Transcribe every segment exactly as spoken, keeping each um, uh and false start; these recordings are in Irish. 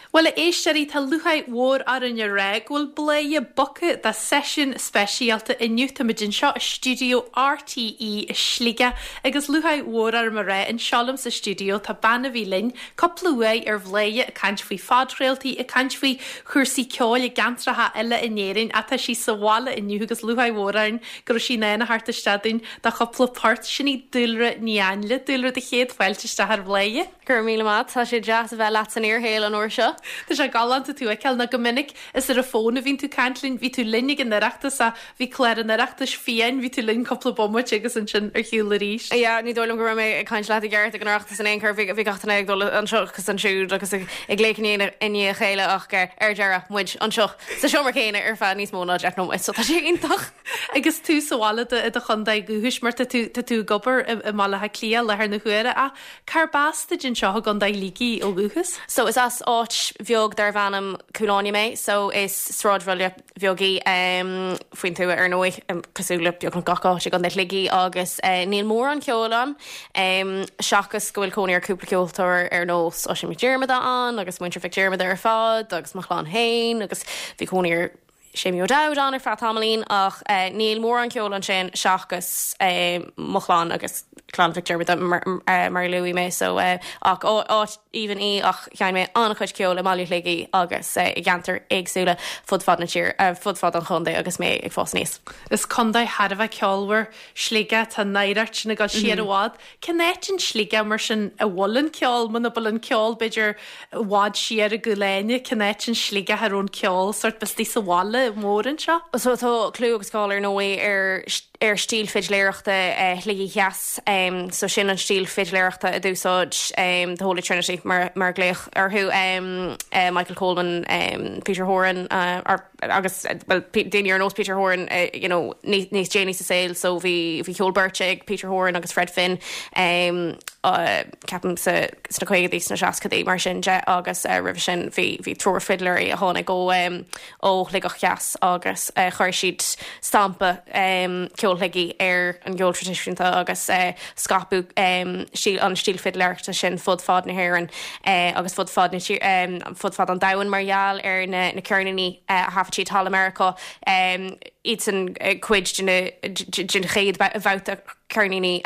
Well éisteí tá luchaid mhór ar in reg bhfuil bléie bucha de session speisialta inniutamidin seo a studio R T E is slíige agus luchaid mhór ar mar ré in seollam sa studio tá banna bhí linn coplúé ar bléie a cant faoi fádréaltaí a cant faoi chuirsaí ceáil a gantratha eile inéirin a tá sí sa bhála inniu agus luchaid mhórain gur sí néna harta stadin da chopla part sinní dúlra níanle dúlra de chéad fáilteiste ar bléie. Gur míle mat tá sé jazz bheith leat an iarhéil an uair seo. Tá sé galanta tú ceil na go minic is ar a fóna vín tú cantlinn ví tú linnig an nareachtas a bhí léir an nareachtas fiin ví tú linn coppla bommuid agus an sin ar hiúla ríis. Ja, ní dólam go mé caiint le a gceart a gnáachtas an éonar bhí gatainna ag dul an seochas an siúd agus ag léicníana iní chéile ach gur ar deara muid an seo sa seomar chéine ar fan níos móna deach nó so tá sé intach. Agus tú sála a chundaid gohuiis mar tú tú gobar i málathe clia lethar na chuire a carbásta gin seo gandaid lígií ó guchas. So is as áit bheog dar bhanam cúláine mé, so is sráidhile bheogaí um, faoin tú ar nóid um, cosúla beag an gacá sé gan ligií agus uh, níl mór an ceolalan um, seachas gohfuil cóí ar cúpla ceoltar ar nós ó sin dearmada an, agus muintir fic dearmada ar fád, agus machlán hain, agus bhí cóí ar sémi o dawd an ar fra tamlín ach uh, níl mór an ceol an sin seachas uh, mochlan agus clan Victor with mar, uh, mar Louis me so uh, ach áit even í ach chean me an chuid ceol a maiú ligi agus uh, i gantar agsúla fudfad na tír uh, fudfad an chundé agus mé ag fós níos. Is chundai had bheith ceolhar slíige tá naidart sin a gal siar bhád Cinnéitin slíige mar sin a bhlan ceol man a bol an ceol beidir bhád siar a goléine Cinnéitin slíige harún ceol sort bestí sa bhála mór an seo? So tá clú agus gáir nóí ar ar stíl fidléireachta uh, ligi cheas um, so sin an stíl fidléireachta a dúsáid um, the Holy Trinity mar, mar gléoch arthú um, uh, Michael Coleman, um, Peter Horan uh, ar, agus well, daine ar nós Peter Horan uh, you know, níos Janie sa sail so bhí Hewell Birch ag Peter Horan agus Fred Finn um, uh, capan sa na chuige dís na seacadí mar sin de agus uh, rih sin bhí troir fidleir a tháinig ó um, ó ligach cheas agus uh, chuir siad stampa um, ligi ar an geol tradiisiúnta agus uh, scapú um, síl, an stíl fidleirta sin fud fad na hhéireann uh, agus fud fad na um, fud fad an dahan margheall ar na, na cearnaí uh, hafatí tal America um, it's an uh, cuid gin chéad bhauta cearnaí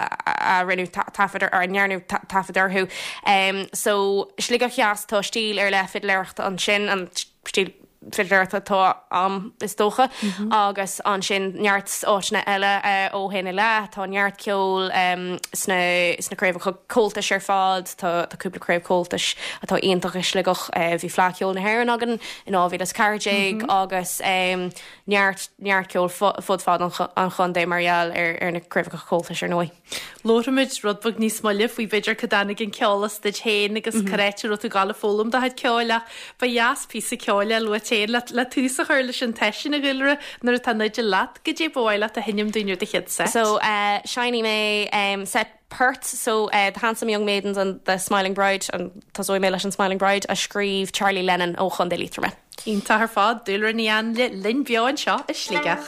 a rinú tafadar ar nearnú tafadarthú um, so sliga cheas tá stíl ar le fidleirta an sin an stíl fidleirta tá am is dócha mm-hmm. agus an sin neart áitna eile ó uh, héna le tá neart ceol um, sna snaréimh chu cóiltas ar fád tá cúplaréimh cóiltas atá ionintach is ligach uh, bhí flaceol na hhéireann agan in ábhíad as carjaig mm-hmm. agus um, neart neart ceol fud fád an chundé margheall ar ar na cruimh cóiltas ar nói. Lóramid rudbog níos moileh faoi beidir cadána gin ceolalas de chéin agus mm-hmm. caréitir ó tú gála fólam de had ceáile ba jaas pí a ceáile lu le, le túsa chuir leis an teisi na gilre nar a tanid lat go dé bhile a hinnim dúniu de chéad set. So uh, Shiny May um, set Perth, so uh, the Handsome Young Maidens and the Smiling Bride and Tazoi Mé leis an Smiling Bride a scríb Charlie Lennon ó chun dé lítra me. Cínta ar fád dúlar nían le linn beáin seo is slígach.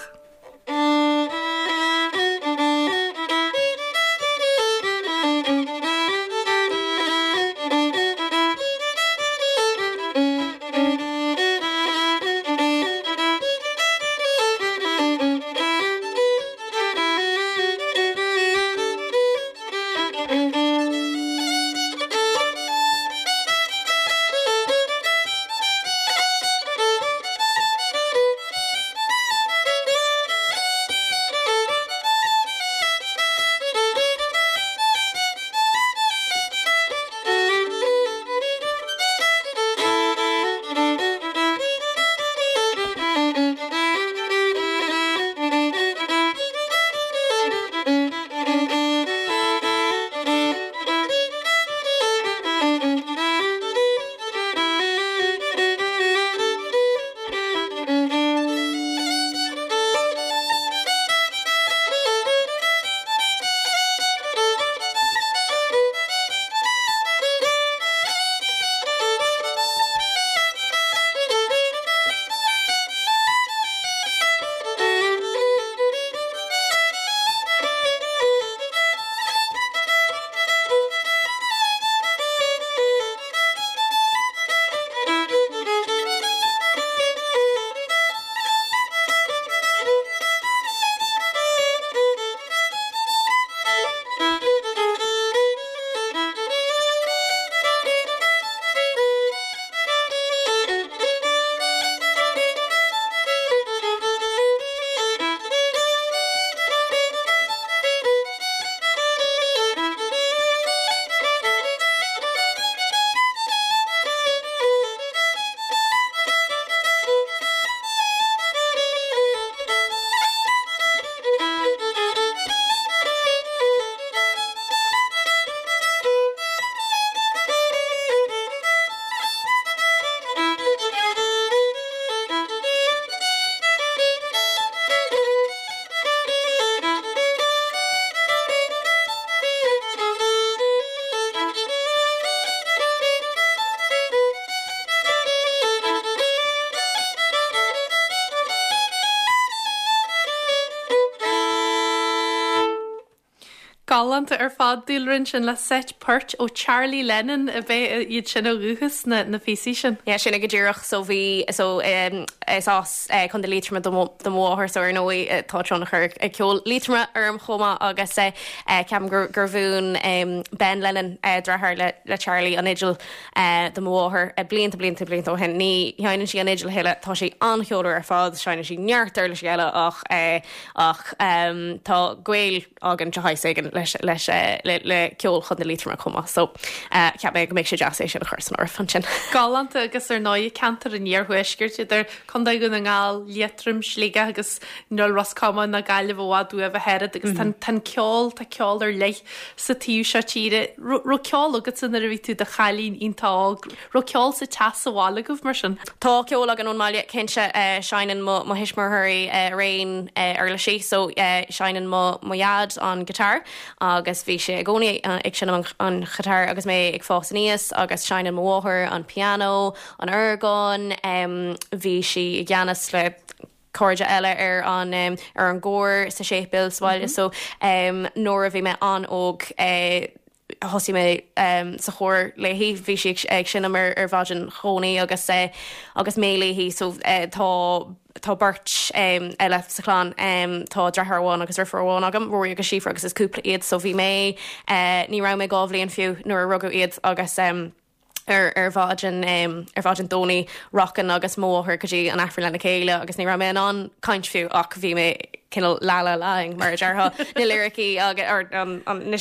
Galanta ar fád dúilrinn sin le set pert ó Charlie Lennon a bheith iad sin ó ruúchas na na físí sin. Yeah, sinna go ddíireach so bhí so um, is as uh, chun de lítrama do mthir so ar nóí uh, tátránach ar uh, ceol lítrama arm choma agus uh, uh, ceam gur gur bhún um, Ben Lennon uh, drathir le, le Charlie an idir uh, do mthir uh, blianta blianta blianta ó hen ní heanann si an idir heile tá sé ancheolú ar fád seanna si neartar leis eile ach uh, ach um, tá gcuil agan te haisagan leis leis uh, le, le ceol chun de lítrama chuma so uh, ceap mé go méid sé deas é sin a chusan ar fan sin. Galanta agus ar náid cantar in níorhuiisgurt idir chunda go na ngáil lietrum slíige agus nó Roscoma na gaiile bhádú a bh head agus tan tan ceol tá ceol ar lei sa tíú se tíre ro ceol agus san a bhí tú de chalín ítá ro ceol sa teas a bhála goh mar sin. Tá ceol agan ón maiile cinse seinan mo hisismarthirí réin ar le sí so seinan mo iad an gitar agus bhí sé gcónaí ag sin an chatar agus mé ag fás níos agus seinan mháthair an piano an orgán um, bhí si gceannas le cóide eile ar an um, ar an ggóir sa sépil sáile mm-hmm. so um, nóair a bhí me an óg uh, hosí mé um, sa chóir le hí bhí si ag sin ar ar bhaidin chonaí agus uh, agus méléhí so uh, tá tá burt um, eile sa chláán um, tá drathháin agus rifarháin agam roií agus sífra agus is cúpla iad so bhí mé uh, ní ra mé gábhlíon fiú nuair a rugú iad agus um, ar ar bháidin um, ar bháidin dónaí rockan agus móthir gotí an affra lena céile agus ní ra mé an caiint fiú ach bhí mé cinnal lála láing mar deartha na lyricí agus ar an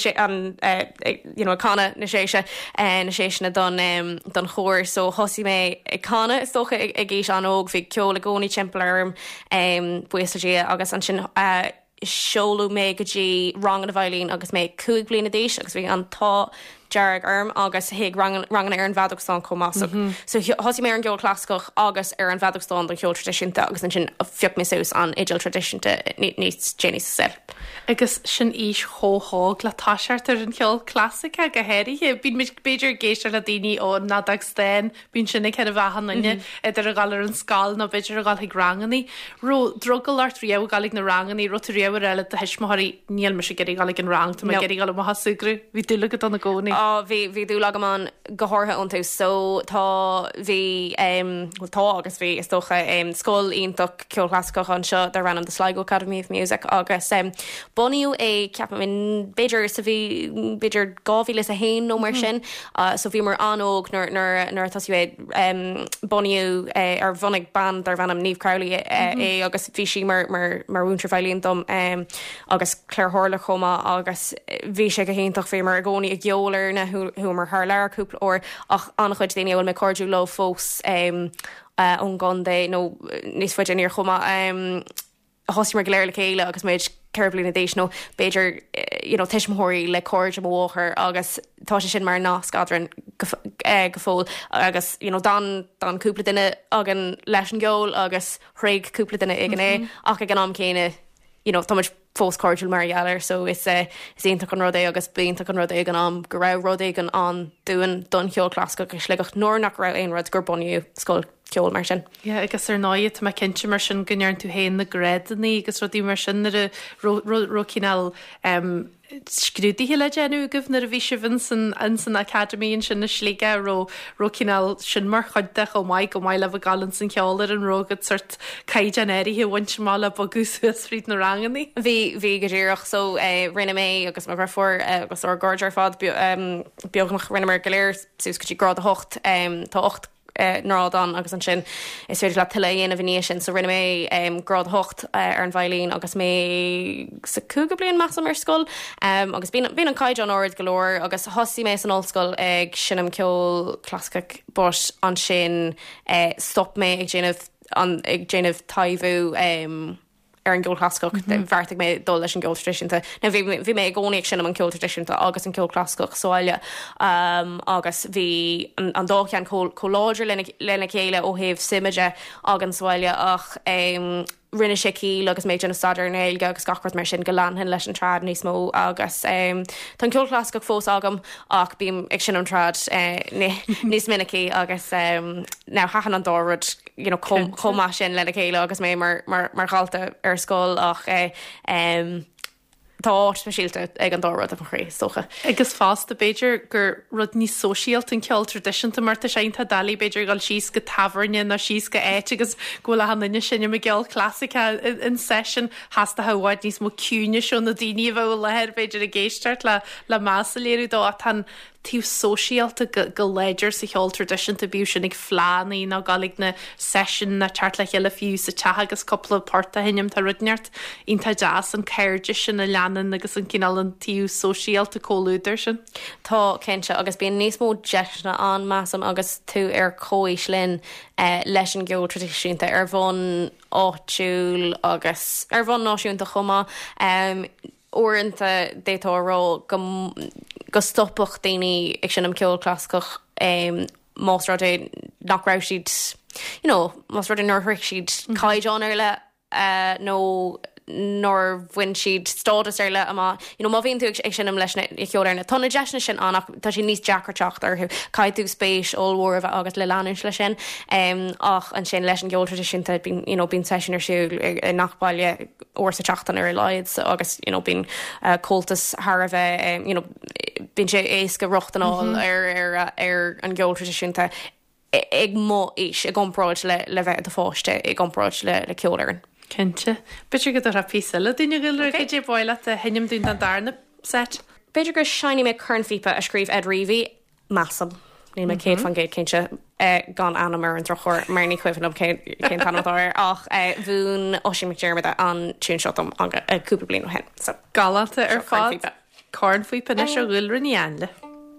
an you know canna na séise na séisina don um, don chóir so hosí mé canna is socha ag géis an óg bhí ceola gcónaí timpplairm um, buistadí agus an sin uh, seolú mé gotí rang an a bhailín agus mé cúig bliana déis agus bhí an tá Jarag arm agus hiag rangan ar an bhadachstán comásach. Mm-hmm. So hosí mé an geol cláscoch agus ar an bhadachstán don cheol tradiisiúnta agus an sin fioc mé sús an idir tradiisiúnta níos Jenny sa. Agus sin ís chóthóg le táseart ar an cheol clásica go héirithe bín mit beidir géisir le daoine ó nadag stéin bín sinna ce a bhehannaine idir a gal ar an scáil nó beidir a gal ag ranganí ro drogal art riamh galig na ranganí ro riamh eile a heismthirí níl me sé geirí galig an rang tá mé geirí gal mo hasúgru hí dúlagad an na gcónaí. á bhí bhí dú legamán gothartha iontu so tá bhí um, well, tá agus bhí is dócha um, scóil ionach ceol clásicach an seo de ran an the Sligo Academy of Music agus um, buniu é ceapam in beidir sa bhí beidir gáhíle a hain nó mar sin uh, so bhí mar anóg nar nar nar tasú é um, buniu uh, ar bhannig band ar bhanam Niamh Crowley uh, mm-hmm. é agus bhí si mar mar mar úntra bhailíon dom um, agus Claire Horla chuma agus bhí sé go héintach fé mar a gcónaí a gceolar na hu mar haar leir cúpla or ach an chuid daine bhfuil me cordú lo fós um, uh, ón gandé nó níos fuidir níor chuma um, hosí mar go léir le chéile agus méid ceirblin na déis nó beidir you know, teismthirí le cord am mháthair agus tá sé sin mar ná scadran go fóil agus you know, dan dan cúpla duine agan leis an ggheol agus chraig cúpla duine ag an é ach ag an am céine you know, tá muid fós cordúil mar ealar so is uh, is éonta an rudé agus bíonta an rudé an am go raibh rudé an an dúin don cheol clásca go sligach nóir nach raibh aon rud gur buniu scoil ceol mar sin. Yeah, agus ar náiad tá cinnte mar sin gnearn tú héin na grédaní agus rodí mar sin ar a rocinál um, scrúdaí le genú gomhnar a bhí se vin san san Academy sin na slíige ro rocinál sin mar chuideach ó maiid go maiile a galan san ceolar an rógad sort caiidenéirí hi bhaint mála bagúsúas fríd na ranganí. Bhí bhí go ddíireach so uh, rinne mé agus mar bhar uh, agus or gorjar fad um, beognach rinne mar goléir sús go dtí grád a hocht um, tá ocht Uh, nádan agus an sin is féidir le tuile dhéana bhí sin so rinne mé um, grád hocht uh, ar an bhailín agus mé sa cúga blion meas mar scoil um, agus bí an caiid an áid golóir agus hosí mé an ollscoil ag sinam ceol clásicach bos an sin uh, stop mé ag déanamh ag déanamh taimhú um, ar an ggheol cláscoch bharrtaigh mé dul leis an ggheol tradiisiúnta. Na bhí mé gcónaigh sin an ceol tradiisiúnta agus an ceol cláscoch sáile um, agus bhí an, an dóchean choláidir lena chéile ó thaobh simeide agan sáile ach um, rinne sé cí agus méid an stadar nailge agus gachart mar sin go leanhan leis an trad níos mó agus um, tá ceol cláscoch fós agam ach bím ag sin an trad uh, níos minicí agus um, ná hachan an dórad you know, com, comá sin lena chéile agus mé mar, mar, mar galta ar scóil ach uh, um, tá speisialte ag an dárad a chrí socha. Agus fásta Beiidir gur rud ní sosialt an ceol tradiisianta marta seinta dalí Beiidir gáil síos go tafarne na síos go éit agus ghfuil a hanine sinne me geall classica in session hasasta haáid níos mó cúne seo na daoine bh lehéir Beiidir a géisteart le le másasa léirú dó a tan tíú sosialta go léidir sa cheol tradiisianta bíú sin ag flánaí ná galig na session na teart le heile fiú sa tethe agus coppla porta hinnim tá rudneart ínta jazz an ceirde sin na leanan agus an cinál an tíú sosialta cóúidir sin. Tá cinse agus bíon níos mó deisna an measam agus tú ar cóis linn uh, leis an geol tradiisiúnta ar bhn áitiúil agus ar bhn náisiúnta chuma um, orintanta détárá go go stoppach daoine ag sin am ceol cláscoch um, más rud nach raibh siad you know, más rud nóthric siad caiid an ar le uh, nó nor bhain siad stádas ar le ama you know, má bhíonn tú ag sin am leis i ceol ar na tána deisna sin annach tá sin níos deacarteach arthú caiid tú spéis óhhar bheith agus le leanús lei sin um, ach an sin leis an geol tradiisiúnta bín you know, session ar siúil i nachbaile or sa teachtan ar leid so agus you know, bín uh, coltas Har a bheith um, you know, bín sé ééis go rochtan mm-hmm. ar, ar, ar an geol tradiisiúnta ag mó is ag gompráid le, le bheith a fáiste ag gompráid le, le ceolaran. Kente. Bitir go a písile duine go go dé bhile a henim dún an darna set. Beidir gur seinine me chunfipa a scríb Ed Reevy massam. Ní me céad fan géad cinse gan anamar an trochir mar ní chuimhan cé tanáir ach bhún osí McDermid an túúnseom an cúpla blin ó hen. Galanta ar fád Corn faoi panna seo ghfuil rinneanle.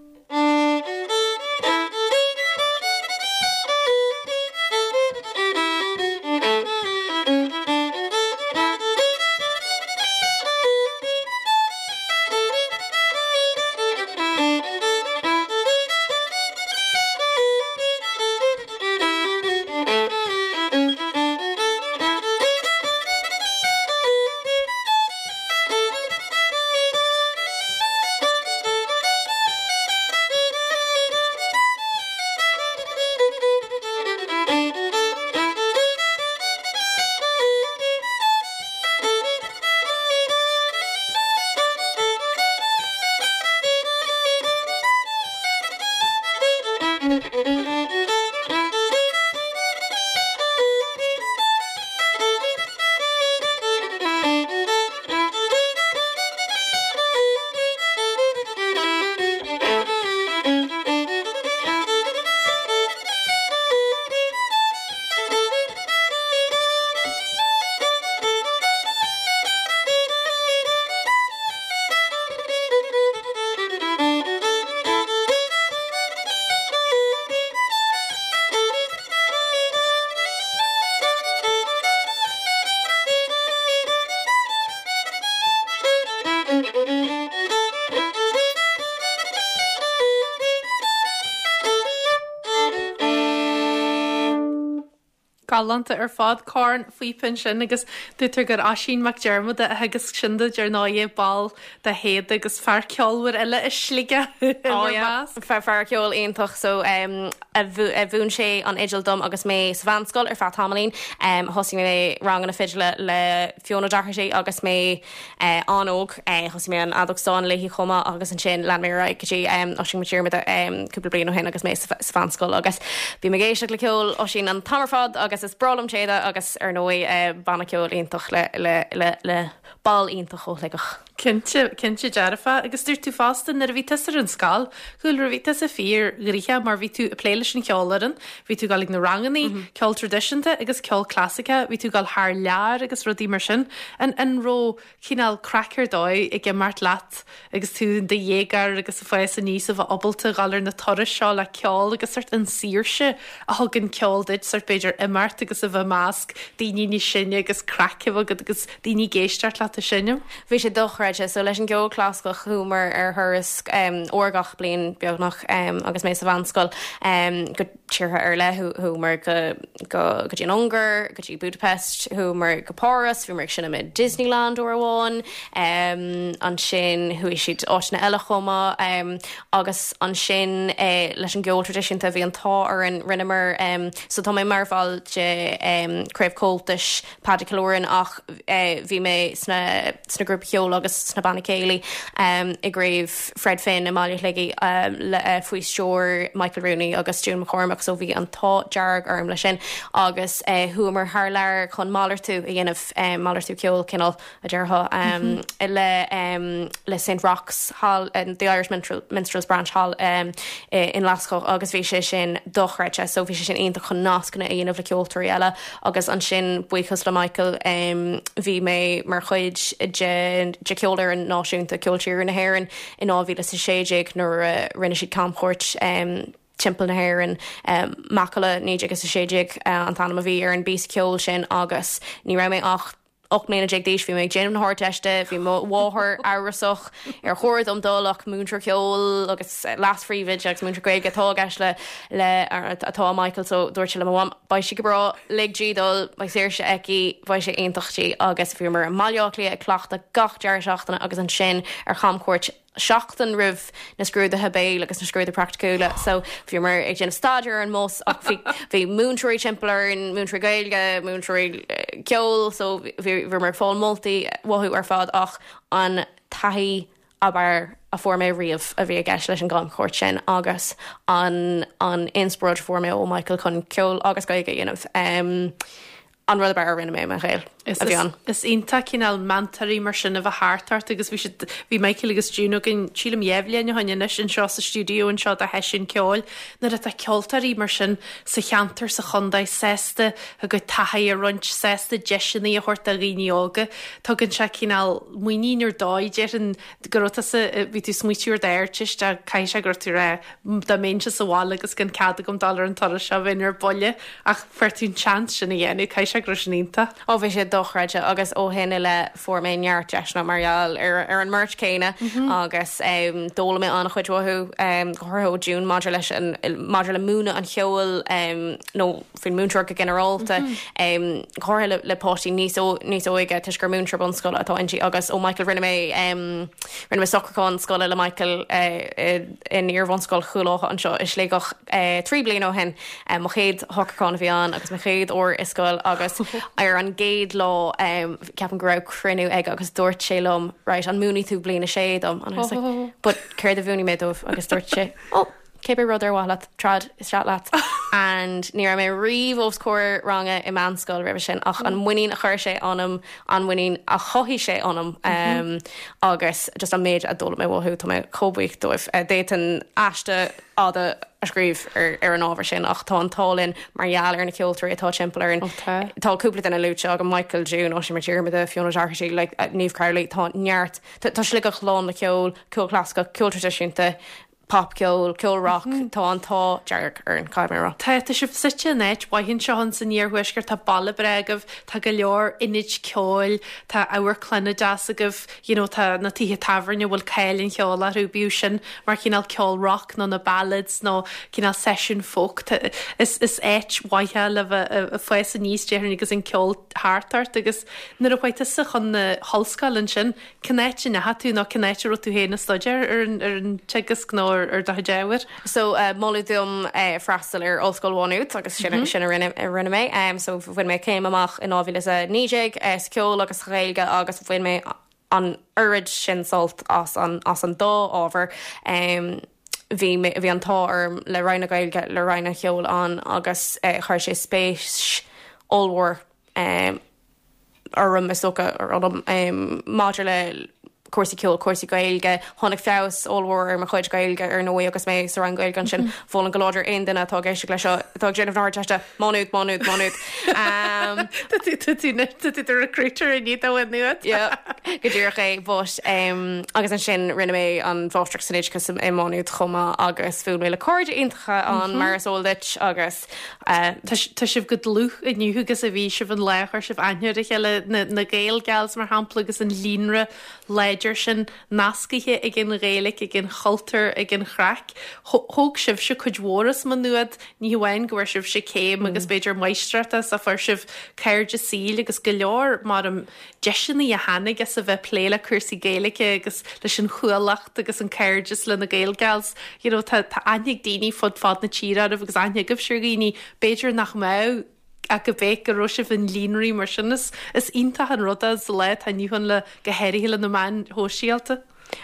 Galanta ar fád corn faoipin sin agus dútar gur asín McDermid a agus sinda ar náé ball de héad agus fear ceolhar eile is slíige fear fear ceol aontoch so um, a bhún sé an idildom agus mé svanscoil ar fá tamlín um, hosí mé rang an a fidle le Fiona Dachar sé agus mé uh, anóg uh, hosí mé an adachtáin le hí chuma agus an sin le mé ra gotí um, osí McDermid um, cúpla blian ó hen agus mé svanscoil agus bí me géisiach le ceol osín an tamarfad agus is bralam chéad agus ar nói uh, banna ceol aontoch le, le, le, le ball aontoch ó leigech. Cinse cinse dearafa agus dúir tú fásta nar bhí ar an scáil chuil ra bhí a fír gríthe mar bhí tú pléile sin ceolaran bhí tú gálig na ranganí ceol tradiisianta agus ceol clásica bhí tú gáil th lear agus rudí mar sin an an ró cíál crackar dóid i g mart leat agus tú de dhégar agus fá san níos a bh obalta galir na toras seo le ceol agus suirt an síirse a thugann ceolid suirt beidir imart agus a bheith másc daoine ní sinne agus crackah agus daoine géisteart leat a sinne. Bhí sé doch so leis an geol clásco humor ar thuras um, orgach blion beagnach um, agus mé sa bhanscoil um, go tíirtha ar le thu mar go go dtí an Ungar, go dtí Budapest, thu mar go Paris, bhí mar sinna mid Disneyland ó bháin, um, an sin thu siad áisna eile chuma, um, agus an sin uh, leis an geol tradiisiúnta bhí an tá ar an rinnemer, um, so tá mé mar bháil de um, craibh cóltais padicalórin ach uh, bhí mé sna, sna grúp cheol agus sna banna céili um, i gréibh Fred Finn, Amalia Hleggy, um, le uh, Fuis Shore, Michael Rooney agus June McCormack, so bhí an tá dearg arm lei sin agus uh, thuamar haar leir chun málar tú a dhéanamh um, málar tú ceol cinál a deartha um, mm-hmm. le, um, le Saint Roch's Hall in the Irish Minstrel, Minstrels Branch Hall um, in Lascaux agus bhí sé sin dochreite, so bhí sé sin aonta chun nascanna a dhéanamh le ceoltarí eile agus an sin buchas le Michael um, bhí mé mar chuid de, de ceolar an náisiúnta ceoltíir na hhéireann in ábhíle sa séideag nuair uh, rinne siad campchóirt um, timppel na hhéireann um, macala níd agus sa séideag uh, an tanna a bhí ar an bís ceol sin agus ní ra mé ach och mé ag dééis bhí méid déanam na háteiste, bhí máthair árasoch ar chóir am dulach múntra ceol agus lasrívid agus múntra goig atá gas le le atá Michael so dúirt se le bhaim ba si go bra ligdídul ba séir se eici bhaid sé aontachtí agus bhí mar maileachlí ag cleachta gach dear seachtainna agus an sin ar chamchóirt seachtain rih na scrúda habéil agus na scrúda practicúla, so bhí mar ag déanana staidir an mós ach bhí múntúirí timpplair in múntúirí gailge, múntúirí ceol, so bhí mar fáil moltaí wathú ar fád ach an taithí aber a formé riamh a bhí a gceis leis an gan chóirt sin agus an an inspirad formé ó Michael chun ceol agus gaige dhéanamh um, an rud bar rinne mé me chéil. Is is ínta cinál mantarí mar sin a bh háart agus bhí bhí Michael agus Juno gin sílam éhlíonn haine sin seo sa stúdio an seo a hesin ceáil na a ceoltarí mar sin sa cheantar sa chundaid sésta a go taithe a runt sésta deisinaí a chuirt a riíoga Tá gin se cinál muoíar dáid ar an gorota bhí tú smuitiúr d'éirtis de cai se gur tú ré da mése sa bháil agus gan cad gom dallar an tar se bhinar bolle ach fertún chant sinna dhéanú cai se gro sinínta. Ó bhí sé dochreide agus ó hinine le formméart deisna mariaal ar ar an mert céine agus um, dóla mé an chuidwathú um, chutho dún Maidir leis an Maidir le múna an cheol um, nó fin múntra a generalta um, choir le, le pátí níos ó níos óige tuis gur múntra bon scola atá intí agus ó Michael rinne mé um, rinne mé soccercán scola le Michael uh, in Irvonscoil chuúlácha an seo is léigech uh, trí blian ó hen um, mo chéad hocarcán bhí an agus mo chéad ó iscoil agus ar an géad lá um, ceapan go raibh crinú ag agus dúirt sé lom right an múni tú bliana séad am an oh, oh, oh. But céir a bhúni médómh agus dúirt sé oh cébé rud ar bhla trad is strat leat and ní mé riomh ó scóir range i manscoil rih sin ach an muín a chuir sé anm an muín a chohí sé anm um, agus just an méid a dóla mé bhthú tá mé cóbuich dóibh uh, déit an aiste áda a scríb ar, ar an ábhar sin ach tá an tálinn margheall ar na ceoltarí atá timpplair an táúpla in a lúte ag an Michael June ó sé mar tíir a Fiona Jarchy le níomh Carlí tá neart tá slig a chlán le ceol ceol clásica ceol tradiisiúnta pop ceol, ceol rock, mm-hmm. tá an tá dearg ar an caimera. Tá tá sib site net, waithinn seo an san níorhuiisgur tá balla bregah, tá go leor inid ceol, tá áhar clunne das agah, you know, tá na títhe tafrne bhfuil cailinn ceol a rúbíú sin, mar cinál ceol rock, nó na ballads, nó cinál session folk. Tá, is is éit waithe le a, a fues a níos dearn agus an ceol háart agus nar a bhaite sa chun na hallscáilin sin, cnéit sin na hatú ná cnéit ru tú héna stoidir ar an tegus gnó ar da déir. So uh, molúdum uh, freistal ar ollscoilháút agus sin mm-hmm. sin rinne rinne mé. Um, so bfuin mé céim amach in ábhíle a níéig uh, ceol agus réilge agus bfuin mé an urid sin salt as an as an dó ábhar. Um, Bhí bhí an tá arm le roina gailge le roina cheol an agus uh, chuir sé spéis allhar um, orm is socha ar an um, Maidir le cuasa ceol cuasa gailge tháinig feabhas allhar ar mar chuid gailge ar nó agus mé sa ran gailge an sin fólan go láidir aon duine atá géiste lei seo atá déanamh náirteiste manút manút manút. Tú recruiter in ní bhain nuad? go dúr é bus agus an sin rinne mé an bhóstraach sanid cos i máú chuma agus fú mé le cord intacha an marsóldait agus Tá sibh go luch i nniugus a bhí sibh an lechar sibh aine chéile na géal geals mar hapla agus an línre leidir sin nascaithe ag gin réalaigh ag gin choltar ag gin chrac. Thóg sibh se chud mhras man nuad ní bhhain gohar sibh se céim agus beidir meistratas a fuair sibh ceir de síl agus go leor mar an deisina a hanig as a bheith pléile chusaí géalaige agus leis an chualacht agus an ceirdes le na géalgals. You know, tá anig daoine fod fad na tíra agus aine goh siúgaoí beidir nach mé a go bhéh go roisih an líonraí mar sinnas is ionta an ruda le tá níhann le gohéirhíile na man hóisialta.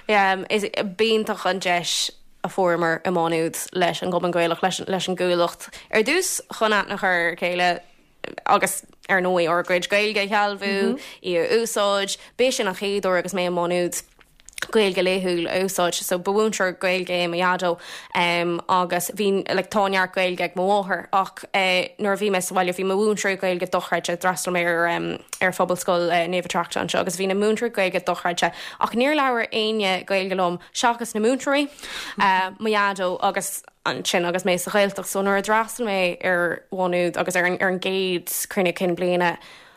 Is bíonach an deis a formar a máúd leis an goban gcuilech leis an gúlacht. Ar dús chunat nach chu céile agus ar nóí or grid gailge chealbhú í úsáid, bé sin nach chéadú agus mé máúd gail go léthúil úsáid, so bhúnseir gail game iadó um, agus bhín le tánear gail geag móthir ach uh, nuair bhí mes bhil bhí mhúnseir gail go dochreide drastal mé ar um, ar fphobal uh, néomhtracht an seo, agus bhí na múnseir gail go dochreide ach níor leabhar aine gail go lom seachas na múnteirí uh, maiadó agus an sin agus mé sa chailteach so nuair drastal mé ar bhánúd agus ar an, ar an géad crunne cin bliana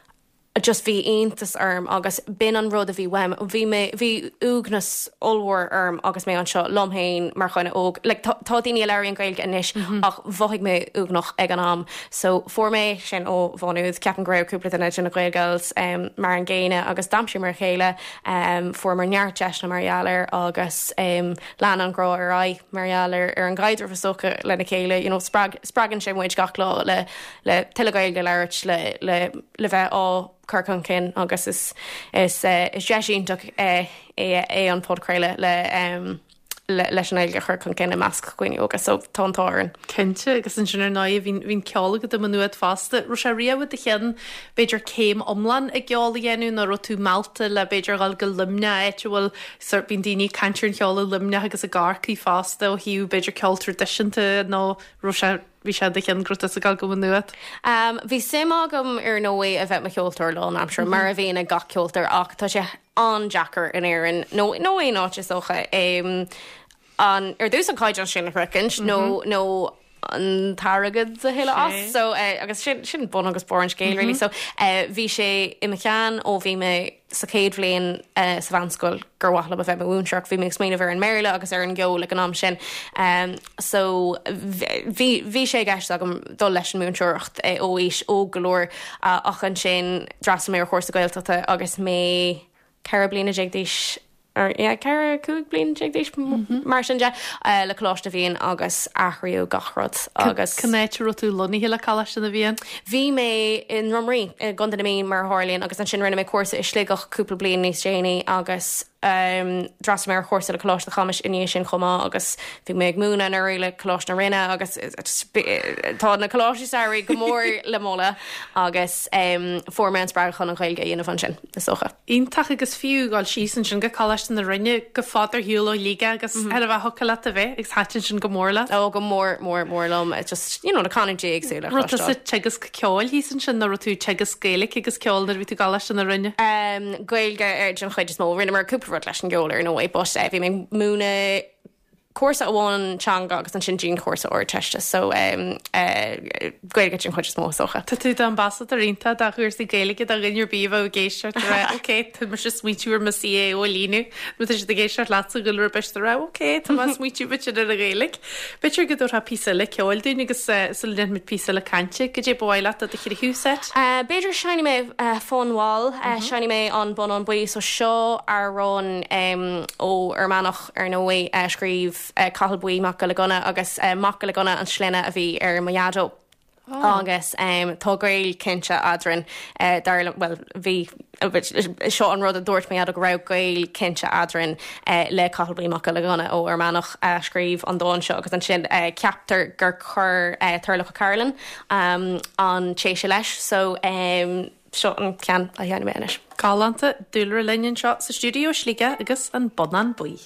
just bhí aontas arm agus bin an rud a bhí weim bhí bhí úgnas olhhar arm agus mé an seo lomhéin mar chuine óg le tá daoine leironn gailge inis ach bhaigh mé úgnach ag an am so for mé sin ó bhanúd ceapan greibh cúpla in sin na gailgals um, mar an ggéine agus damsú mar chéile um, for mar neart deis na marialler agus um, lean an grá ar ai marialler ar an gaiidir fasocha le na chéile you know, sprag, spragan sé muid gach lá le, le telegailge leirt le, le, le bheith á Carcon cin agus is is uh, is jeisiúntaach é é an podcréile le um, leis an éige chur chun cinna measc chuoine agus so tátáin. Cinte agus an sinnar ná hín hín ceála go nuad fásta ru sé riamh a chean beidir céim omlan ag geála dhéanú na ru tú Malta le beidir gáil go limne éite bhfuil sur bín daoine cantir an cheála limne agus a garcaí fásta ó hiú beidir ceáil tradiisinta nó ru sé bhí sé de chean grúta a gáil go nuad. Bhí sim agam ar nóí a bheith me ceoltar lá am sure mar a bhíon a gach ceoltar ach tá sé an Jackar in éan nó nó é náte socha um, an ar dús an caiid an sin recinn nó nó an targad a héile as so uh, agus sin sin bon agus bor an scéil mm-hmm. really so bhí uh, sé i mechan ó bhí me sa céad bhléon uh, sa bhanscoil gur wahla a bheith bhúnseach bhí me smíanamh ar an méile agus ar an geo le an am sin um, so bhí sé gceist agam dul leis an múnseoireacht uh, ó is ó golóir uh, ach an sin dras mé ar chósa gailteachta agus mé ceir bliana déagdíis ar ceir cúig blion déagdíis mar sin de le chláiste bhíon agus athraíú gachrod agus Cnéitú tú loní le caiiste a bhíon? Bhí mé in Romrí ganda mé mar hálíonn agus an sin rinne mé cuasa is slégach cúpla blion níos déine agus um, dras mé chósa le chláiste chamis iní sin chomá agus bhí méid múna ar le chláiste na rinne agus tá na chláiste airí go mór le móla agus um, formens brachan an chailge dhéanamh an sin is socha. Ítach agus fiú gáil sísan sin go caiiste na rinne go fátar hiúla líga agus ar a bheith hoca le a bheith ag hatin sin go mórla ó go mór mór mórlam just you know na canidé ag súla Rota sa tegus ceáil hísan sin nó tú tegus scéala agus ceáil nar bhí tú gáiste na rinne um, gailge ar an chuid mó rinne mar cúpa leis an geolir nó é bos bhí mé múna cuasa bháin teanga agus an sin dín cuasa ó teiste so um, uh, gailge sin chuid mó socha. Tá tú an basa a rionta a chuir sa géalaige a rinnear bíh géisteart raké tu mar se smuitiúr ma si é ó línu mu sé géisteart lá a goúir beiste ra oké Tá smuitiú bit a réalaigh. Bitir goú ha pí le ceáilún agus sul den mit pí le cante go dé bhile a chu húset? Beidir seinine mé fónháil seinine mé an bon an buí so seo arrán ó ar manach ar nóí scríb cahall buí mac le gona agus uh, mac le gona an slenne a bhí ar maiadó. Oh. Agus um, tágréil cinse adran uh, dar well bhí seo an rud a dúirt mé a go raibh gail cinse adran uh, le cahall buí mac le gona ó ar manach uh, scríb an dáin seo agus an sin uh, ceaptar gur chur uh, tarlacha Carolan um, an téise leis so um, seo an cean a dhéanam éis. Cálanta dúlar leinn seo sa stúdio slíige agus an bonan buí.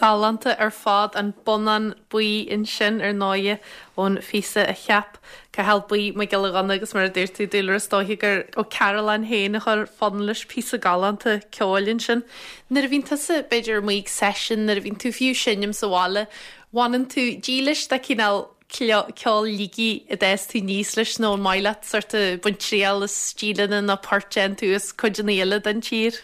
Galanta ar fád an bonan buí in sin ar náide ón fisa a cheap ce hel buí me geile gan agus mar dúir tú dúlar stáhi gur ó Caroline héna chu fanlis písa galanta ceáilinn sin. Nar a bhín tasa beidir muig session nar a bhín tú fiú sinnim sa bhála, bhhanan tú dílis de cíál ceáil lígi a dés tú níos leis nó maiile sorta buntríal is stílan na páirtean tú is chuidirnéile den tír.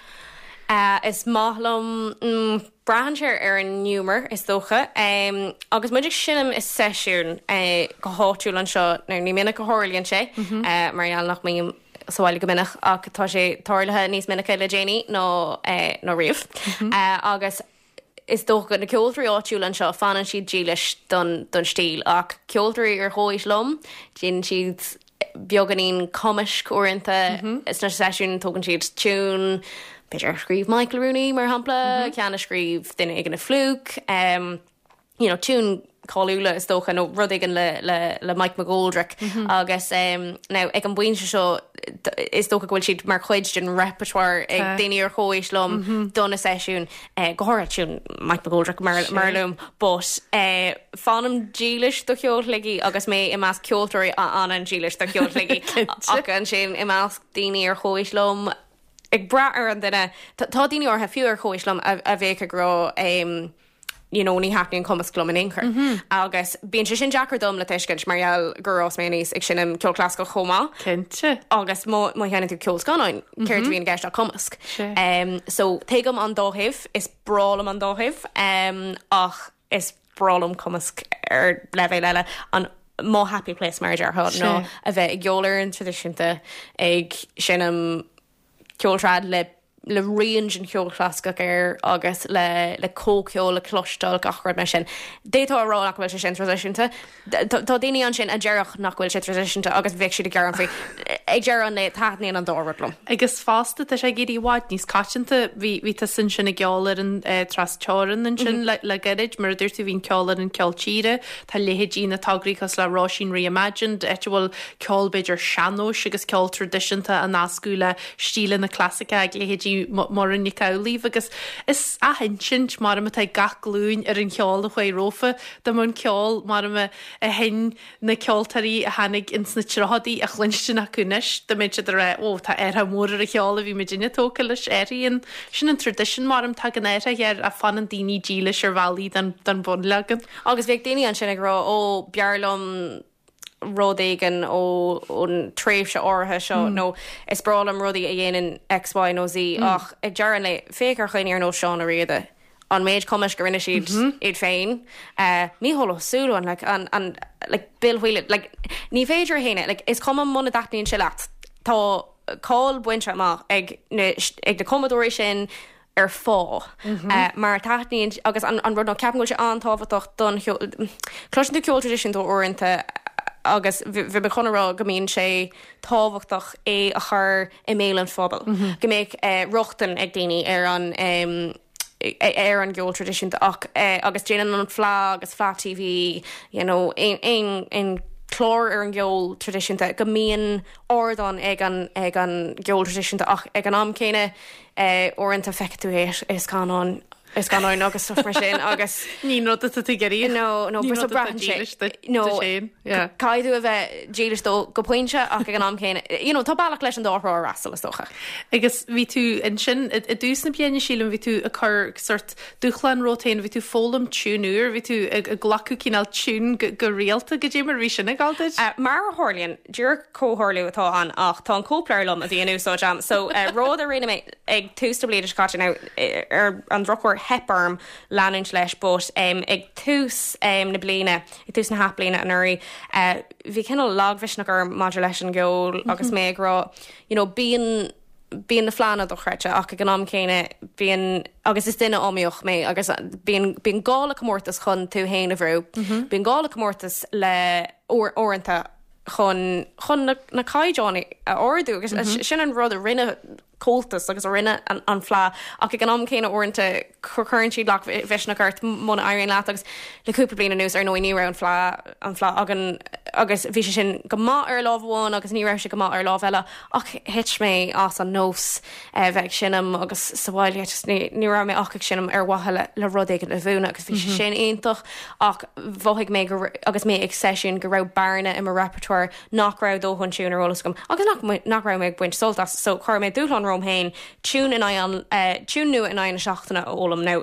Uh, is málam mm, brahanir ar an númer is dócha. Um, agus muidir sinnim is sesiún uh, go háú an seo nar ní minic go háirlíonn sé, mm-hmm. uh, mar nach mé sáil go minach ach tá sé táirlathe níos minic le déine nó uh, nó riamh. Mm-hmm. uh, agus is dócha na ceoltarí áitiúil an seo fanan siad dílis don, don stíl ach ceoltarí ar hóis lom, dín siad beganín comis cuairanta, mm-hmm. is na sesiún tógann siad tún, Beidir scríb Michael Rooney mar hampla, mm-hmm. ceanna scríb duine ag an a flúk, um, you know, tún cáúla is dócha nó rud ag an le, le, le Mike McGoldrick, mm-hmm. agus um, now ag an buin seo is dócha ghfuil siad mar chuid den repertoire ag uh. daine ar chóis lom mm-hmm. donna sesiún, uh, gohora tún Mike McGoldrick mar, sure. marlum, but uh, fannam dílis do ceol ligi agus mé i más ceoltarí an an dílis do ceol ligi ach an sin i más daine ar chóis lom ag bra ar an duine tá daine ortha fiú ar chóislam a, a bhéh agrá um, you know, ní haithníon cumas glum an inchar. Mm-hmm. Agus bíon si sin Jackar dom le teiscint marall gurrás méníos ag sinnim ceolclás go chomá. Cinnte. Agus má cheanna tú ceols ganáin, céir tú bhíon gceist a cumasc. Sure. Um, so teigem an dóibh is bralam an dóibh, um, ach is bralam cumasc ar levé leile an má happy place mar ar hod, no, a bheith ag geolar an tradiisiúnta ag sinnim ceoltrad le le range an ceolclasca ar agus le le cóceol le clostal gachard me sin. Détá rá nach bhfuil sé sin tradiisiúnta. Tá daine an sin a dearach nach bhfuil sé tradiisiúnta agus bhéh siad a gar an fao. Ag dear an le taithníon an dóirlumm. Agus fásta tá sé géirí bháid níos cáitinta bhí tá sin sin na geálar an trasteáran an sin le gaiid mar dúirtú bhín ceálar an ceoltíre, tá léhéidí na tagraí cos le rásin reimagined, eite bhfuil ceol beidir seanós agus ceol tradiisiúnta a náscúla stíle na classica ag léhéidí mar an nicaulíh agus is a hinsint mar am tá gach glún ar an ceol a chuir rófa de mún ceol mar a hen na ceoltarí a hanig ins na tíhadaí a chlinste acunis de méid se ra ó tá ar ha mór a cheála bhí medinine tóca leis airíon sin an tradition mar am tag an éire ar a fan an daoine díle ar bhelaí den bun legan. Agus bhéh daine an sin ag rá ó bearlam rodégan ó ón tréimh se ortha seo nó is bralam rudaí a dhéanaan X Y nó Z ach ag dearan le fécar chuine ar nó seán a riada an méid cumas go rinne siad iad féin ní thola súlan like an an like bilhuiile like ní féidir héine like is cum mna daithníonn se leat tá cáil buinte amach ag ag de commodóir sin ar fá mar taithníonn agus an rud nó ceapan goil se antáhaach don cloisiú tú ceol tradition tó orintanta agus bhí be chunará go mbíonn sé táhachtach é a chur i méil an fphobal. Go méid rochtan ag daoine ar an um, ar an geol tradition ach uh, agus déanaan an flá agus flá T V, you know, in chlór ar an geol tradition go mbíonn ordan ag an ag an geol tradition ach ag an am céine uh, orintanta feictú éis is ganán is gan áin agus stuff mar sin agus ní nota tú geirí no no bris brahan sé no caiú a bheith dílis dó go pointse ach an am céine you know tá bailach leis an dórá rastal is dócha. Agus ví tú in sin a dús na bliana sílim ví tú a chur sort dúchlan rotain ví tú fólam túúr ví tú a glacu cíál tún go réalta go dé mar rí sinna gáilteid. Mar a hálíonn dúr cóthirliú atá an ach tá an cóplairlumm a dhéanú só jam so rád a réna ag tústa bliidir cáte ar an drochir heparm leanúint leis bot um, ag tús um, na bliana ag tús na habliana an uirí uh, bhí cinnal lághhisna gur maidir leis an ggheol mm-hmm. agus mé rá you know, bíon bíon na flána do chreite ach gan am céine bíon agus is duine omíoch mé agus bíon bíon gála mórtas chun tú héana bhrú mm-hmm. bíon gála mórtas le ó orintanta chun chun na, na caiideána a orú agus mm-hmm. sin an rud a rinne cótas agus a rinne an, an flá ach gan am céine orintanta chucurrn siad lech bheisnachart mna airon leat agus leúpa blina nús ar nóí ní an flá an flá agan agus bhí sin go má ar lábháin agus ní raibh se go má ar lá eile ach hit mé as an nós bheith sinnam agus saháil ní ra mé ach sinnam ar wathe le rudé le bhúna agus bhí sin aontoch ach bmhaigh mé agus mé ag seisiún go raibh barna i mar repertoire nach raibh dóhann siún arolalas gom agus nach raibh méid buint soltas so chuir mé dúlan rom hain tún in an tún nu in aine seachtainna ólam nó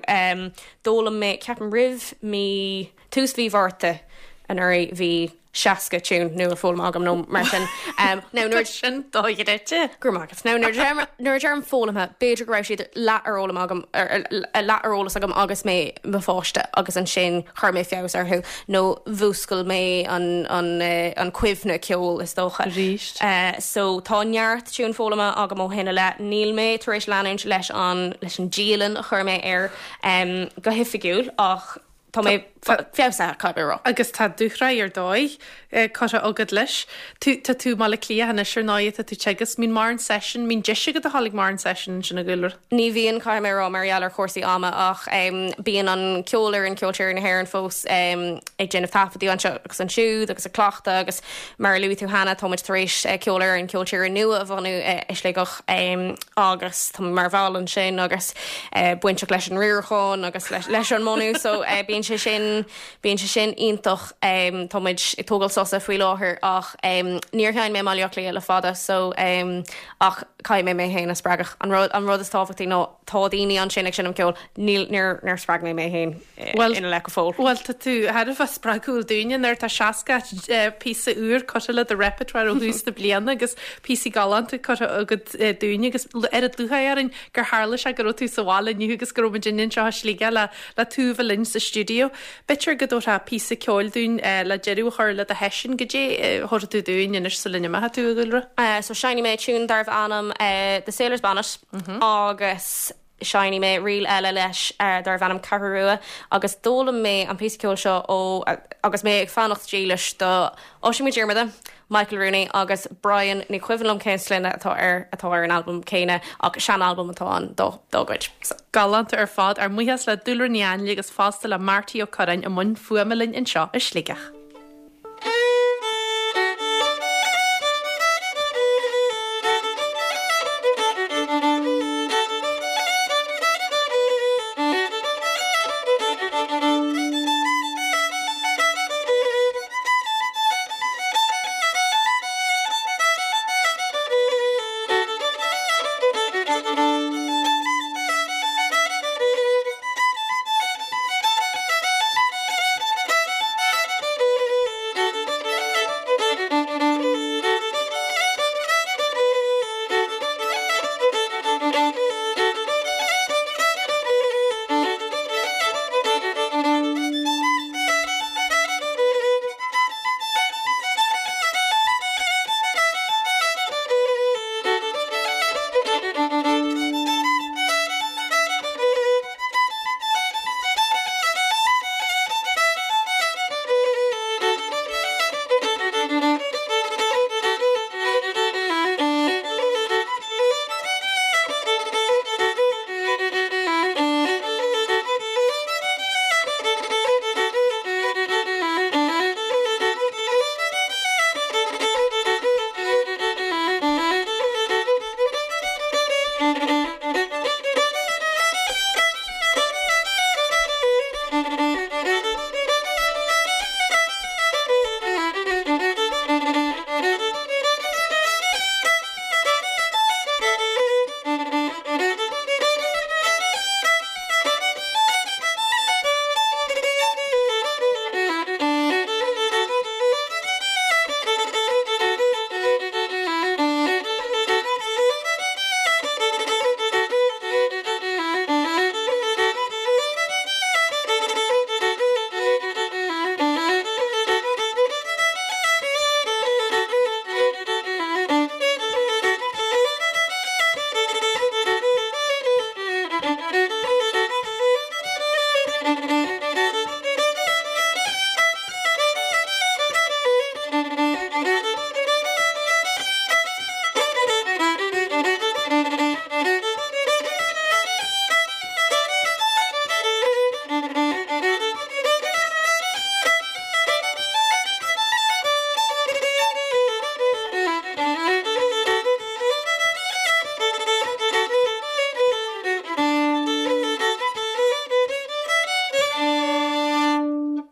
dólam mé ceapan rih mí tús bhí bharta an airí bhí seaca tún nu a fólam agam nó mar sin ná nuir sin dóidirte Gurmagus ná nuir dearm fólamthe beidir raibh siad learólam agam learólas agam agus mé mo fáiste agus an sin chuir mé fios arthú nó bhúscail mé an an cuimhne ceol is dócha ríist so táneart tún fólama agam ó hinna le níl mé tar éis leanint leis an leis an díalan a chuir mé ar go hifigiúil ach tá mé fésa cabírá. Agus tá dúchra ar dóid chu agad leis tá tú mála clia hena sir náiad a tú tegus mín mar an session mín deise go a hálig mar an session sinna gúlar. Ní bhíon caiimrá marall ar chósaí ama ach bíon an ceolar an ceolteir na hhéir an fós ag déanamh tafaí an agus an siúd agus a clochta agus mar luú tú hena toid taréis ceolar an ceolteir nua a bhhanú isléigech agus tá mar bhálan sin agus buinte leis an riúrcháin agus leis an mónú so bíon se sin bíon se sin iontoch toid i tógal sosa faoi láthair ach níorchain mé maileach le le fada so ach cai mé mé héin a spragach an rud an rud is táfachtí nó tá daoine an sin ag sin am ceol níl níor sprag mé mé héin ina le fól. Well tá tú heidir bh spragúil daine ar tá seaca písa úr chu le a repertoire ó hús na bliana agus písa galanta chu agad dúine agus ar a dúthaiarin gur hála a gur tú sahála nniugus go romainin se slíige le le túh linn sa studioú. Bitir go dótha písa ceáil dún le jeú chuir le a hesin go dé thuir tú dún inar sa linne mai tú gúilre? So shiny mé tún darmh anam the Sailor's Bonnet agus shiny mé riil eile leis dar bhanam carúa agus dólam mé an písceol seo ó agus mé ag fannacht dílis do Oisin Dermada, Michael Rooney agus Brian ní cuihanlam céinslin atá ar atá ar an album céine agus sean album atá an dógaid. Galanta ar fád ar muhas le dúlar neáin agus fásta le Martí ó Corain a mun fuamalinn in seo is slíigech.